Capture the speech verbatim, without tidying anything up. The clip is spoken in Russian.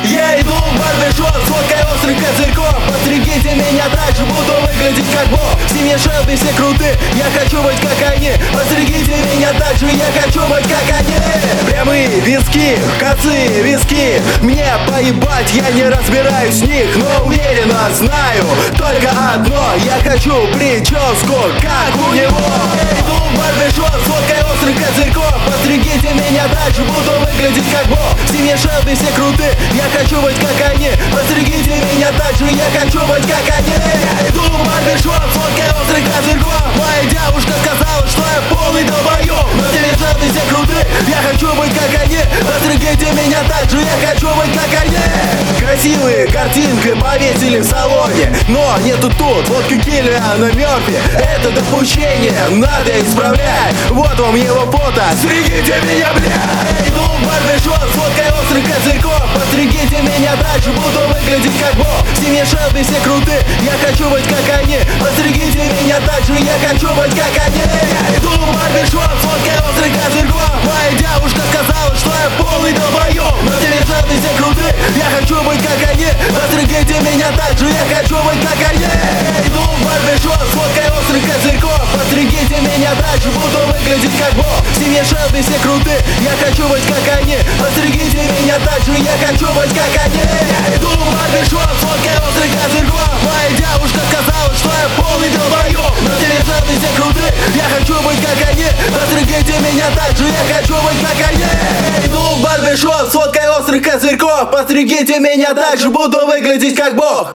Я иду в барбершоп с водкой острых козырьков. Постригите меня так же, буду выглядеть как бог. В семье Шелби все круты, я хочу быть как они. Постригите меня так же, я хочу быть как они. Прямые виски, косые виски, мне поебать, я не разбираюсь в них, но уверенно знаю только одно: я хочу прическу, как у него. Я иду в барбершоп с водкой острых козырьков. Постригите меня так же, буду выглядеть как бог. В семье Шелби все круты, я хочу быть как они. Постригите меня так же, я хочу быть как они. Я иду в барбершоп с водкой острых козырьков. Моя девушка сказала, что я полный долбоёб, но в семье Шелби все круты, я хочу быть как они. Постригите меня так же, я хочу быть как они. Красивые картинки повесили в салоне, но нету тут водки Киллиана Мерфи. Это допущение надо исправлять. Вот вам его фото, стригите меня, блядь. Иду в барбершоп с водкой острых козырьков. Постригите меня так же, буду выглядеть как бог. В семье Шелби все круты, я хочу быть как они. Постригите меня так же, я хочу быть как они. Я иду в барбершоп с водкой острых козырьков. Моя девушка сказала, что я полный долбоёб, но в семье Шелби все круты, я хочу быть как они. Постригите меня так же, я хочу быть как они. Я иду в барбершоп с водкой острых козырьков. Постригите меня так же, буду выглядеть как бог. В семье Шелби все круты, я хочу быть как они. Постригите меня так же, я хочу быть как они. Я иду в барбершоп с водкой острых козырьков. Моя девушка сказала, что я полный долбоёб, но в семье Шелби все круты, я хочу быть как они. Постригите меня так же, я хочу быть как они. Я иду в барбершоп с водкой острых козырьков. Постригите меня так же, буду выглядеть как бог.